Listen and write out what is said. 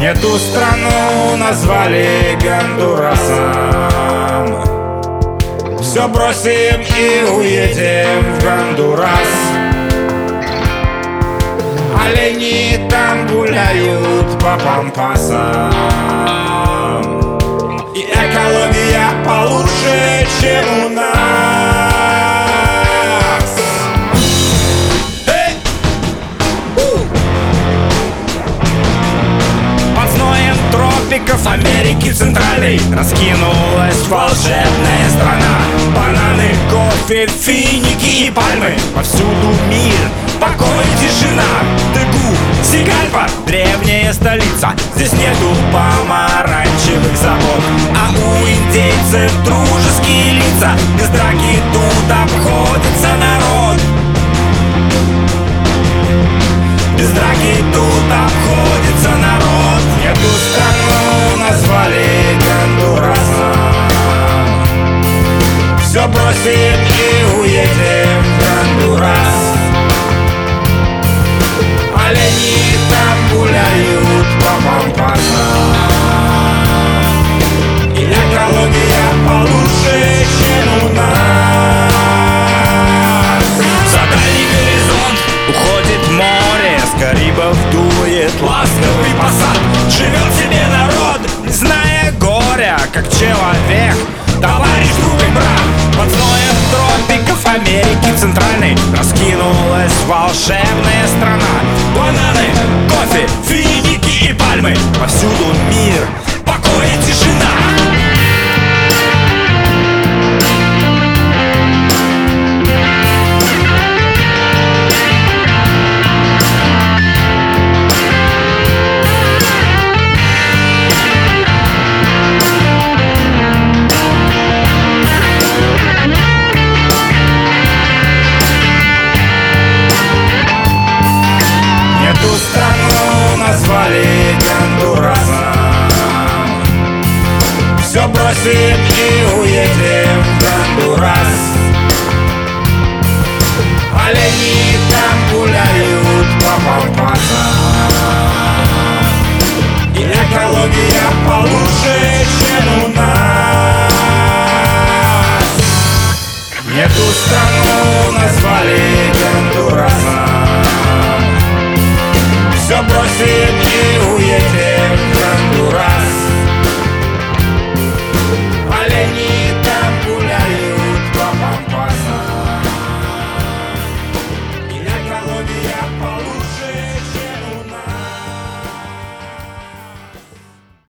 Не ту страну назвали Гондурасом. Все бросим и уедем в Гондурас. Олени там гуляют по пампасам, и экология получше, чем у нас. Под зноем тропиков Америки Центральной раскинулась волшебная страна. Бананы, кофе, финики и пальмы, повсюду мир, покой, тишина. Тегу-Сигальпа, древняя столица. Здесь нету помаранчевых завод, а у индейцев дружеские лица. Без драки тут обходится народ. Без драки тут обходится народ. Эту страну назвали Гондурасом. Все бросим и уедем в Гондурас. Олени там гуляют по пампасам, и экология получше, чем у нас. За дальний горизонт уходит море, с Карибов дует ласковый посад. Живет себе народ, не зная горя, как человек, товарищ, друг и брат. Под зноем тропиков Америки Центральной раскинулась волшебная страна. Бананы, кофе, финики и пальмы, повсюду мир, покой и тишина. Эту страну назвали Гондурасом. Все бросим и уедем в Гондурас. Олени там гуляют по пампасам, и экология получше, чем у